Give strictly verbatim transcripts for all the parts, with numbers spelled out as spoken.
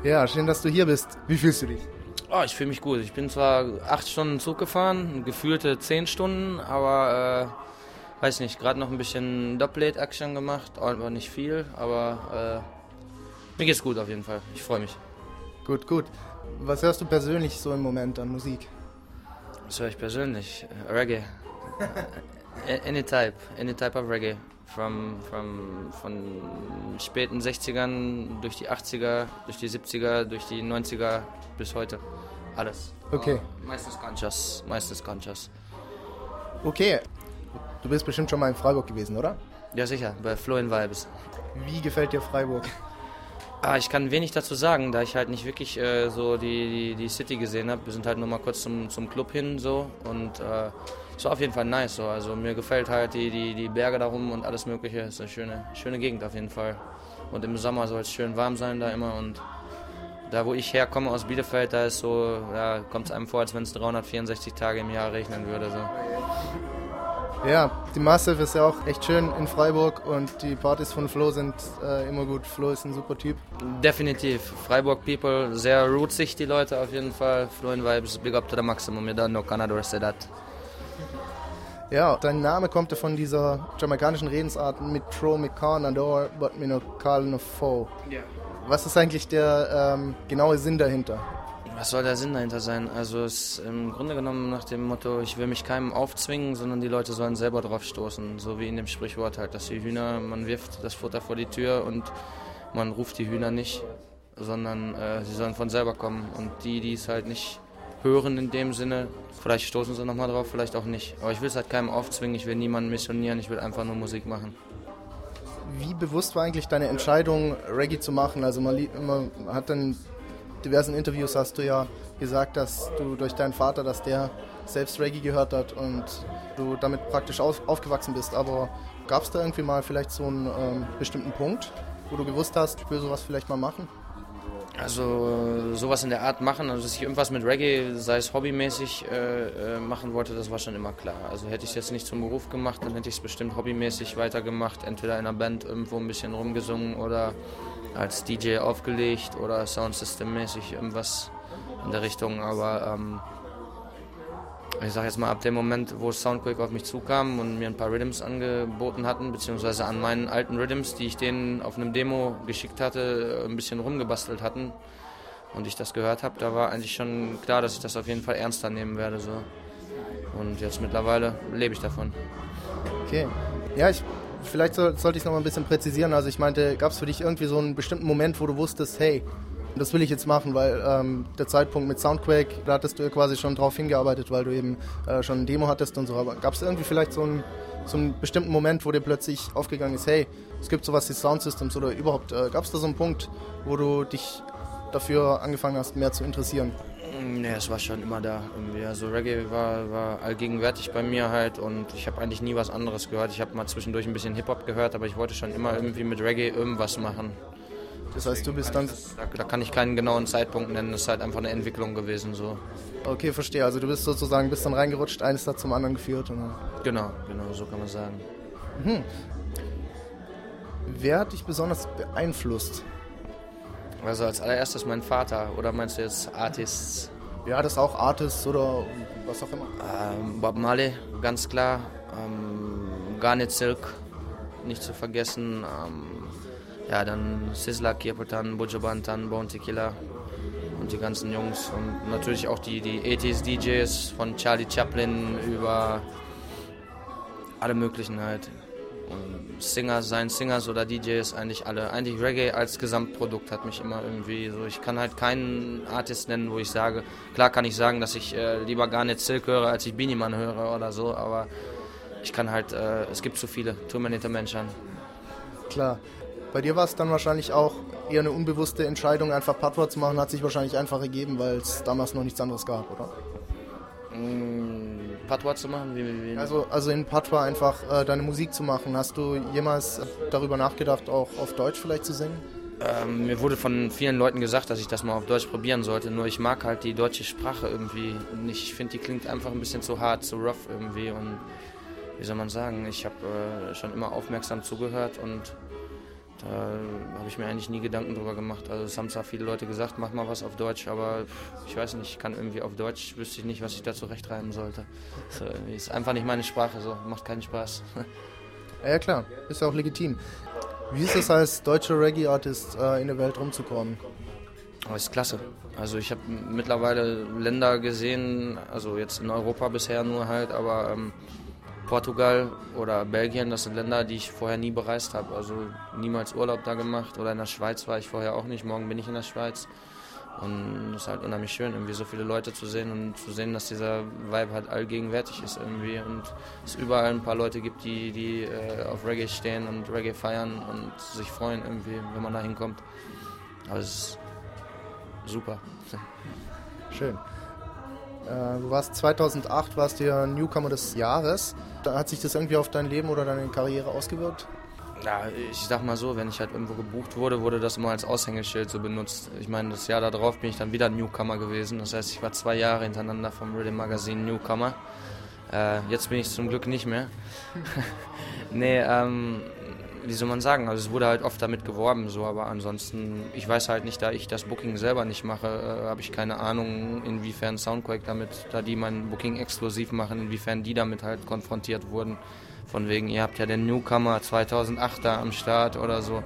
Ja, schön, dass du hier bist. Wie fühlst du dich? Oh, ich fühle mich gut. Ich bin zwar acht Stunden Zug gefahren, gefühlte zehn Stunden, aber äh, weiß nicht, gerade noch ein bisschen Doppelate-Action gemacht, aber nicht viel, aber äh, mir geht's gut auf jeden Fall. Ich freue mich. Gut, gut. Was hörst du persönlich so im Moment an Musik? Was höre ich persönlich? Reggae. Any type, any type of Reggae. From, from, von späten sechzigern durch die achtziger, durch die siebziger, durch die neunziger bis heute. Alles. Okay. Uh, meistens Conscious, meistens Conscious. Okay. Du bist bestimmt schon mal in Freiburg gewesen, oder? Ja, sicher, bei Flowing Vibes. Wie gefällt dir Freiburg? Ah, ich kann wenig dazu sagen, da ich halt nicht wirklich äh, so die, die, die City gesehen habe. Wir sind halt nur mal kurz zum, zum Club hin so und äh, es war auf jeden Fall nice so. Also mir gefällt halt die, die, die Berge darum und alles mögliche. Es ist eine schöne, schöne Gegend auf jeden Fall. Und im Sommer soll es schön warm sein da immer und da wo ich herkomme aus Bielefeld, da ist so, ja, kommt es einem vor, als wenn es dreihundertvierundsechzig Tage im Jahr regnen würde so. Ja, die Massive ist ja auch echt schön in Freiburg und die Partys von Flo sind äh, immer gut. Flo ist ein super Typ. Definitiv. Freiburg People, sehr rootsig die Leute auf jeden Fall. Flowing Vibes, big up to the maximum. You don't know Canada say that. Ja, dein Name kommt ja von dieser jamaikanischen Redensart mit Tro me Canador, but me no call no foe. Yeah. Was ist eigentlich der ähm, genaue Sinn dahinter? Was soll der Sinn dahinter sein? Also es ist im Grunde genommen nach dem Motto, ich will mich keinem aufzwingen, sondern die Leute sollen selber drauf stoßen. So wie in dem Sprichwort halt, dass die Hühner, man wirft das Futter vor die Tür und man ruft die Hühner nicht, sondern äh, sie sollen von selber kommen. Und die, die es halt nicht hören in dem Sinne, vielleicht stoßen sie nochmal drauf, vielleicht auch nicht. Aber ich will es halt keinem aufzwingen, ich will niemanden missionieren, ich will einfach nur Musik machen. Wie bewusst war eigentlich deine Entscheidung, Reggae zu machen? Also man, man hat dann diversen Interviews hast du ja gesagt, dass du durch deinen Vater, dass der selbst Reggae gehört hat und du damit praktisch auf, aufgewachsen bist. Aber gab es da irgendwie mal vielleicht so einen ähm, bestimmten Punkt, wo du gewusst hast, ich will sowas vielleicht mal machen? Also sowas in der Art machen, also dass ich irgendwas mit Reggae, sei es hobbymäßig, äh, machen wollte, das war schon immer klar. Also hätte ich es jetzt nicht zum Beruf gemacht, dann hätte ich es bestimmt hobbymäßig weitergemacht, entweder in einer Band irgendwo ein bisschen rumgesungen oder als D J aufgelegt oder Soundsystem-mäßig irgendwas in der Richtung, aber ähm, ich sag jetzt mal, ab dem Moment, wo Soundquake auf mich zukam und mir ein paar Rhythms angeboten hatten, beziehungsweise an meinen alten Rhythms, die ich denen auf einem Demo geschickt hatte, ein bisschen rumgebastelt hatten und ich das gehört habe, da war eigentlich schon klar, dass ich das auf jeden Fall ernster nehmen werde. So. Und jetzt mittlerweile lebe ich davon. Okay. Ja, ich, vielleicht soll, sollte ich es noch mal ein bisschen präzisieren. Also ich meinte, gab es für dich irgendwie so einen bestimmten Moment, wo du wusstest, hey, das will ich jetzt machen, weil ähm, der Zeitpunkt mit Soundquake, da hattest du ja quasi schon drauf hingearbeitet, weil du eben äh, schon ein Demo hattest und so. Aber gab es irgendwie vielleicht so einen, so einen bestimmten Moment, wo dir plötzlich aufgegangen ist, hey, es gibt sowas wie Soundsystems oder überhaupt, äh, gab es da so einen Punkt, wo du dich dafür angefangen hast, mehr zu interessieren? Nee, es war schon immer da. Irgendwie. Also Reggae war, war allgegenwärtig bei mir halt und ich habe eigentlich nie was anderes gehört. Ich habe mal zwischendurch ein bisschen Hip-Hop gehört, aber ich wollte schon immer irgendwie mit Reggae irgendwas machen. Das heißt, du bist dann... Da, da kann ich keinen genauen Zeitpunkt nennen, das ist halt einfach eine Entwicklung gewesen. So. Okay, verstehe. Also du bist sozusagen bist dann reingerutscht, eines hat zum anderen geführt. Oder? Genau, genau, so kann man sagen. Mhm. Wer hat dich besonders beeinflusst? Also als allererstes mein Vater, oder meinst du jetzt Artists? Ja, das auch Artists oder was auch immer. Ähm, Bob Marley, ganz klar. Ähm, Garnet Silk, nicht zu vergessen. Ähm, ja, dann Sizzla, Kiepertan, Buju Banton, Bounty Killer und die ganzen Jungs. Und natürlich auch die, die achtziger D Js von Charlie Chaplin über alle möglichen halt. Und Singer, seien Singers oder D Js, eigentlich alle. Eigentlich Reggae als Gesamtprodukt hat mich immer irgendwie so. Ich kann halt keinen Artist nennen, wo ich sage, klar kann ich sagen, dass ich äh, lieber Garnet Silk höre, als ich Beenie Man höre oder so, aber ich kann halt, äh, es gibt zu viele, too many to mention. Klar. Bei dir war es dann wahrscheinlich auch eher eine unbewusste Entscheidung, einfach Patois zu machen, hat sich wahrscheinlich einfach ergeben, weil es damals noch nichts anderes gab, oder? Mm, Patois zu machen? Wie, wie, wie? Also, also in Patois einfach äh, deine Musik zu machen. Hast du jemals darüber nachgedacht, auch auf Deutsch vielleicht zu singen? Ähm, mir wurde von vielen Leuten gesagt, dass ich das mal auf Deutsch probieren sollte, nur ich mag halt die deutsche Sprache irgendwie nicht. Ich finde, die klingt einfach ein bisschen zu hart, zu rough irgendwie und wie soll man sagen, ich habe äh, schon immer aufmerksam zugehört und Da habe ich mir eigentlich nie Gedanken drüber gemacht. Also es haben zwar viele Leute gesagt, mach mal was auf Deutsch, aber ich weiß nicht, ich kann irgendwie auf Deutsch, wüsste ich nicht, was ich da zurechtreimen sollte. So, ist einfach nicht meine Sprache, so macht keinen Spaß. Ja klar, ist ja auch legitim. Wie ist es als deutscher Reggae-Artist äh, in der Welt rumzukommen? Aber ist klasse. Also ich habe mittlerweile Länder gesehen, also jetzt in Europa bisher nur halt, aber ähm, Portugal oder Belgien, das sind Länder, die ich vorher nie bereist habe. Also niemals Urlaub da gemacht, oder in der Schweiz war ich vorher auch nicht. Morgen bin ich in der Schweiz. Und es ist halt unheimlich schön, irgendwie so viele Leute zu sehen und zu sehen, dass dieser Vibe halt allgegenwärtig ist irgendwie. Und es überall ein paar Leute gibt, die, die äh, auf Reggae stehen und Reggae feiern und sich freuen irgendwie, wenn man da hinkommt. Aber es ist super. Schön. Äh, du warst zweitausendacht, warst der Newcomer des Jahres. Da hat sich das irgendwie auf dein Leben oder deine Karriere ausgewirkt? Ja, ich sag mal so, wenn ich halt irgendwo gebucht wurde, wurde das immer als Aushängeschild so benutzt. Ich meine, das Jahr darauf bin ich dann wieder Newcomer gewesen. Das heißt, ich war zwei Jahre hintereinander vom Rhythm Magazine Newcomer. Äh, jetzt bin ich zum Glück nicht mehr. nee, ähm, wie soll man sagen, also es wurde halt oft damit geworben, so, aber ansonsten, ich weiß halt nicht, da ich das Booking selber nicht mache, äh, habe ich keine Ahnung, inwiefern Soundquake damit, da die mein Booking exklusiv machen, inwiefern die damit halt konfrontiert wurden. Von wegen, ihr habt ja den Newcomer zweitausendacht da am Start oder so.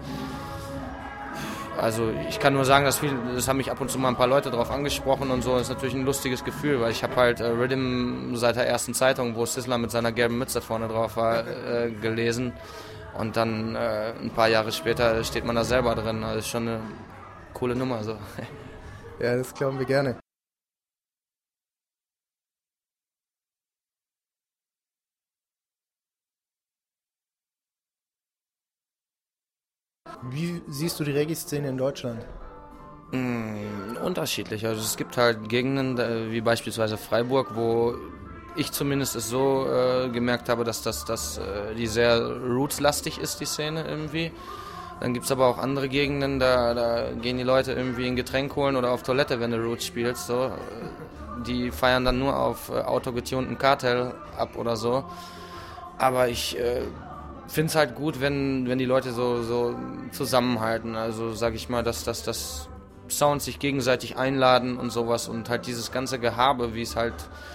Also ich kann nur sagen, dass viel, das haben mich ab und zu mal ein paar Leute drauf angesprochen und so. Das ist natürlich ein lustiges Gefühl, weil ich habe halt äh, Rhythm seit der ersten Zeitung, wo Sizzla mit seiner gelben Mütze vorne drauf war, äh, gelesen. Und dann äh, ein paar Jahre später steht man da selber drin. Also ist schon eine coole Nummer. So. Ja, das glauben wir gerne. Wie siehst du die Reggae-Szene in Deutschland? Mm, unterschiedlich. Also es gibt halt Gegenden, wie beispielsweise Freiburg, wo ich zumindest es so äh, gemerkt habe, dass das, dass, äh, die sehr rootslastig ist, die Szene irgendwie. Dann gibt es aber auch andere Gegenden, da, da gehen die Leute irgendwie ein Getränk holen oder auf Toilette, wenn du Roots spielst. So. Die feiern dann nur auf äh, autogetunten Kartell ab oder so. Aber ich äh, finde es halt gut, wenn, wenn die Leute so, so zusammenhalten. Also sage ich mal, dass, dass, dass Sounds sich gegenseitig einladen und sowas. Und halt dieses ganze Gehabe, wie es halt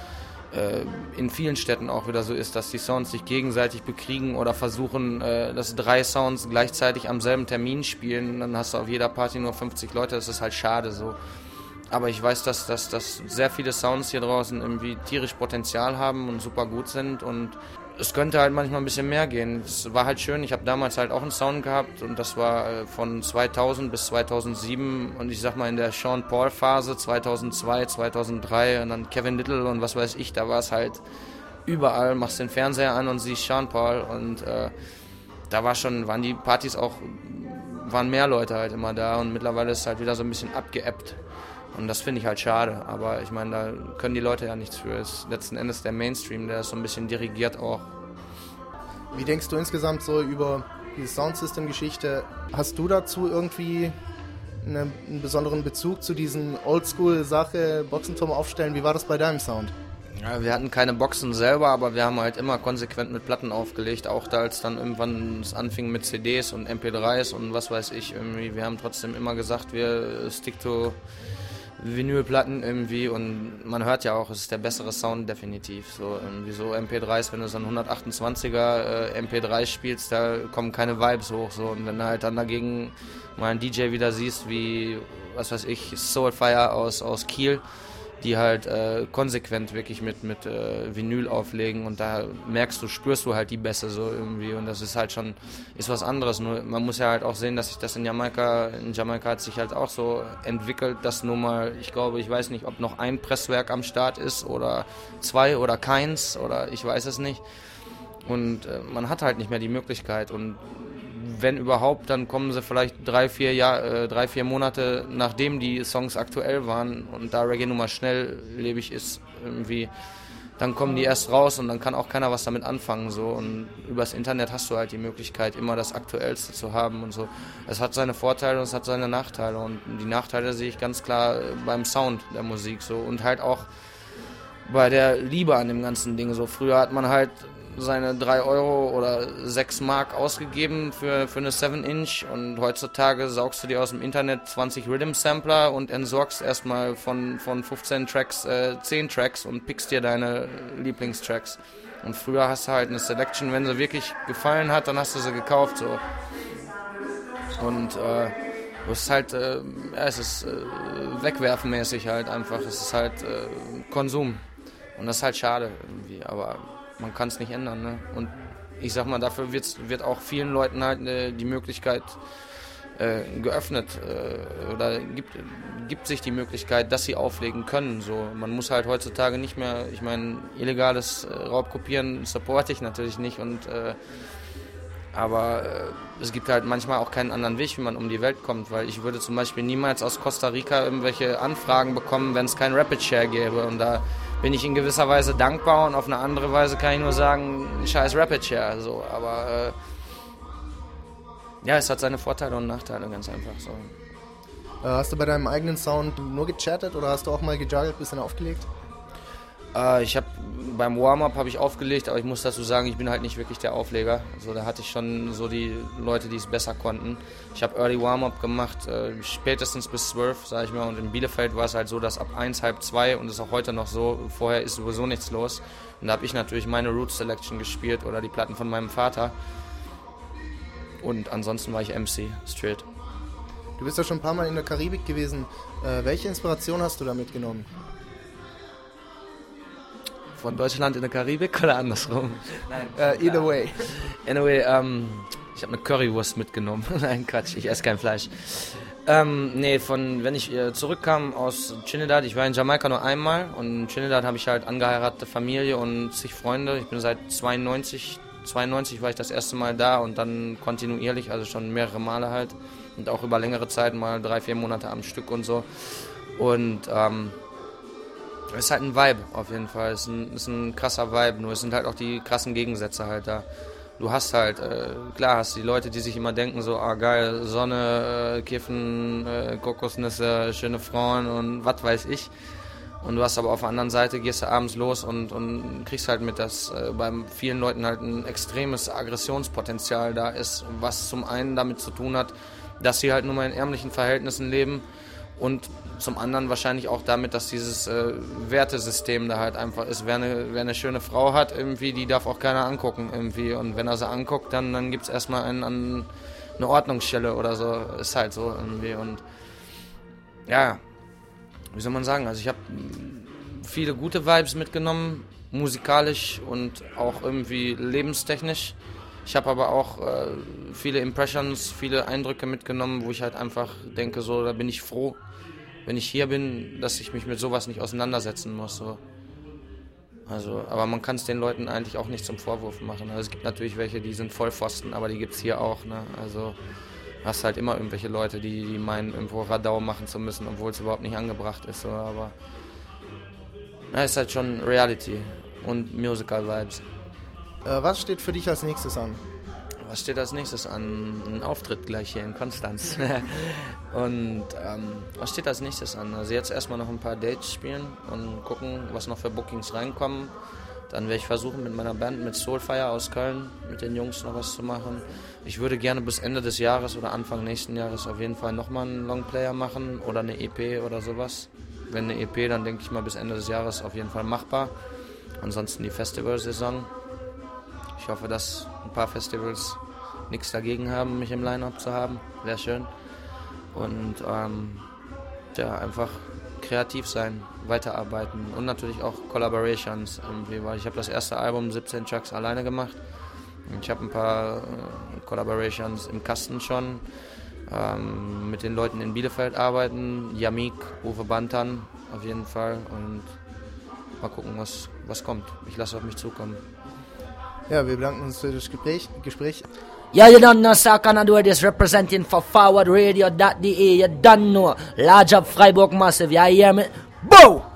äh, in vielen Städten auch wieder so ist, dass die Sounds sich gegenseitig bekriegen oder versuchen, äh, dass drei Sounds gleichzeitig am selben Termin spielen. Dann hast du auf jeder Party nur fünfzig Leute, das ist halt schade so. Aber ich weiß, dass, dass, dass sehr viele Sounds hier draußen irgendwie tierisch Potenzial haben und super gut sind, und es könnte halt manchmal ein bisschen mehr gehen. Es war halt schön, ich habe damals halt auch einen Sound gehabt, und das war von zweitausend bis zweitausendsieben, und ich sag mal in der Sean Paul Phase zweitausendzwei, zweitausenddrei und dann Kevin Little und was weiß ich, da war es halt überall, machst den Fernseher an und siehst Sean Paul, und äh, da war schon, waren die Partys auch, waren mehr Leute halt immer da, und mittlerweile ist es halt wieder so ein bisschen abgeebbt. Und das finde ich halt schade, aber ich meine, da können die Leute ja nichts für. Es ist letzten Endes der Mainstream, der ist so ein bisschen dirigiert auch. Wie denkst du insgesamt so über die Soundsystem-Geschichte? Hast du dazu irgendwie eine, einen besonderen Bezug zu diesen Oldschool-Sache, Boxenturm aufstellen? Wie war das bei deinem Sound? Ja, wir hatten keine Boxen selber, aber wir haben halt immer konsequent mit Platten aufgelegt, auch da als dann irgendwann es anfing mit C Ds und M P dreis und was weiß ich irgendwie. Wir haben trotzdem immer gesagt, wir stick to Vinylplatten irgendwie, und man hört ja auch, es ist der bessere Sound definitiv. So irgendwie so M P dreis, wenn du so ein hundertachtundzwanziger äh, M P drei spielst, da kommen keine Vibes hoch. So. Und wenn du halt dann dagegen mal einen D J wieder siehst, wie, was weiß ich, Soulfire aus, aus Kiel, die halt äh, konsequent wirklich mit, mit äh, Vinyl auflegen, und da merkst du, spürst du halt die Bässe so irgendwie, und das ist halt schon, ist was anderes. Nur man muss ja halt auch sehen, dass sich das in Jamaika, in Jamaika hat sich halt auch so entwickelt, dass nur mal, ich glaube, ich weiß nicht, ob noch ein Presswerk am Start ist oder zwei oder keins oder ich weiß es nicht, und äh, man hat halt nicht mehr die Möglichkeit, und wenn überhaupt, dann kommen sie vielleicht drei, vier, Jahr, äh, drei, vier Monate, nachdem die Songs aktuell waren, und da Reggae nun mal schnelllebig ist irgendwie, dann kommen die erst raus, und dann kann auch keiner was damit anfangen. So. Und übers Internet hast du halt die Möglichkeit, immer das Aktuellste zu haben und so. Es hat seine Vorteile und es hat seine Nachteile, und die Nachteile sehe ich ganz klar beim Sound der Musik so, und halt auch bei der Liebe an dem ganzen Ding. So. Früher hat man halt seine drei Euro oder sechs Mark ausgegeben für, für eine seven Inch und heutzutage saugst du dir aus dem Internet zwanzig Rhythm-Sampler und entsorgst erstmal von, von fünfzehn Tracks äh, zehn Tracks und pickst dir deine Lieblingstracks. Und früher hast du halt eine Selection, wenn sie wirklich gefallen hat, dann hast du sie gekauft. So. Und äh, es ist halt, äh, ja, es ist äh, wegwerfenmäßig halt einfach, es ist halt äh, Konsum. Und das ist halt schade irgendwie, aber man kann es nicht ändern. Ne? Und ich sag mal, dafür wird's, wird auch vielen Leuten halt äh, die Möglichkeit äh, geöffnet äh, oder gibt, gibt sich die Möglichkeit, dass sie auflegen können. So, man muss halt heutzutage nicht mehr, ich meine, illegales äh, Raubkopieren supporte ich natürlich nicht und äh, aber äh, es gibt halt manchmal auch keinen anderen Weg, wie man um die Welt kommt, weil ich würde zum Beispiel niemals aus Costa Rica irgendwelche Anfragen bekommen, wenn es kein Rapid Share gäbe. Und da bin ich in gewisser Weise dankbar und auf eine andere Weise kann ich nur sagen, scheiß Rapid Share. So. Aber äh, ja, es hat seine Vorteile und Nachteile, ganz einfach so. Äh, hast du bei deinem eigenen Sound nur gechattet oder hast du auch mal gejuggelt, bisschen aufgelegt? Äh, ich habe beim Warm-Up habe ich aufgelegt, aber ich muss dazu sagen, ich bin halt nicht wirklich der Aufleger. Also da hatte ich schon so die Leute, die es besser konnten. Ich habe Early Warm-Up gemacht, äh, spätestens bis zwölf, sage ich mal. Und in Bielefeld war es halt so, dass ab eins, halb zwei und das ist auch heute noch so, vorher ist sowieso nichts los. Und da habe ich natürlich meine Roots Selection gespielt oder die Platten von meinem Vater. Und ansonsten war ich M C, straight. Du bist ja schon ein paar Mal in der Karibik gewesen. Äh, welche Inspiration hast du da mitgenommen? Von Deutschland in der Karibik oder andersrum? Nein, uh, either way. Anyway, ähm, ich habe eine Currywurst mitgenommen. Nein, Quatsch, ich esse kein Fleisch. Ähm, nee, von, wenn ich äh, zurückkam aus Trinidad, ich war in Jamaika nur einmal und in Trinidad habe ich halt angeheiratete Familie und zig Freunde. Ich bin seit zweiundneunzig, zweiundneunzig war ich das erste Mal da und dann kontinuierlich, also schon mehrere Male halt und auch über längere Zeit, mal drei, vier Monate am Stück und so. Und ähm, es ist halt ein Vibe auf jeden Fall, es ist ein, ist ein krasser Vibe, nur es sind halt auch die krassen Gegensätze halt da. Du hast halt, äh, klar hast die Leute, die sich immer denken so, ah geil, Sonne, äh, Kiffen, äh, Kokosnüsse, schöne Frauen und was weiß ich. Und du hast aber auf der anderen Seite, gehst du abends los und, und kriegst halt mit, dass äh, bei vielen Leuten halt ein extremes Aggressionspotenzial da ist, was zum einen damit zu tun hat, dass sie halt nur mal in ärmlichen Verhältnissen leben und zum anderen wahrscheinlich auch damit, dass dieses äh, Wertesystem da halt einfach ist. Wer eine, wer eine schöne Frau hat, irgendwie, die darf auch keiner angucken irgendwie. Und wenn er sie anguckt, dann, dann gibt es erstmal einen, einen, eine Ordnungsstelle oder so. Ist halt so irgendwie. Und ja, wie soll man sagen, also ich habe viele gute Vibes mitgenommen, musikalisch und auch irgendwie lebenstechnisch. Ich habe aber auch äh, viele Impressions, viele Eindrücke mitgenommen, wo ich halt einfach denke, so, da bin ich froh, wenn ich hier bin, dass ich mich mit sowas nicht auseinandersetzen muss. So. Also, aber man kann es den Leuten eigentlich auch nicht zum Vorwurf machen. Also, es gibt natürlich welche, die sind Vollpfosten, aber die gibt es hier auch. Ne? Also du hast halt immer irgendwelche Leute, die, die meinen, irgendwo Radau machen zu müssen, obwohl es überhaupt nicht angebracht ist. So. Aber es ist halt schon Reality und Musical Vibes. Äh, was steht für dich als nächstes an? Was steht als nächstes an? Ein Auftritt gleich hier in Konstanz. Und ähm, was steht als nächstes an? Also jetzt erstmal noch ein paar Dates spielen und gucken, was noch für Bookings reinkommen. Dann werde ich versuchen, mit meiner Band, mit Soulfire aus Köln, mit den Jungs noch was zu machen. Ich würde gerne bis Ende des Jahres oder Anfang nächsten Jahres auf jeden Fall nochmal einen Longplayer machen oder eine E P oder sowas. Wenn eine E P, dann denke ich mal bis Ende des Jahres auf jeden Fall machbar. Ansonsten die Festivalsaison. Ich hoffe, dass ein paar Festivals nichts dagegen haben, mich im Line-Up zu haben. Wäre schön. Und ähm, ja, einfach kreativ sein, weiterarbeiten und natürlich auch Collaborations irgendwie, weil ich habe das erste Album siebzehn Tracks alleine gemacht. Ich habe ein paar äh, Collaborations im Kasten schon. Ähm, mit den Leuten in Bielefeld arbeiten, Yamik, Uwe Bantan auf jeden Fall und mal gucken, was, was kommt. Ich lasse auf mich zukommen. Ja, wir bedanken uns für das Gespräch. Gespräch. Yeah, you don't know, sir, can I do this representing for forward radio dot d a. You don't know. Large up Freiburg Massive, you hear me? Boom!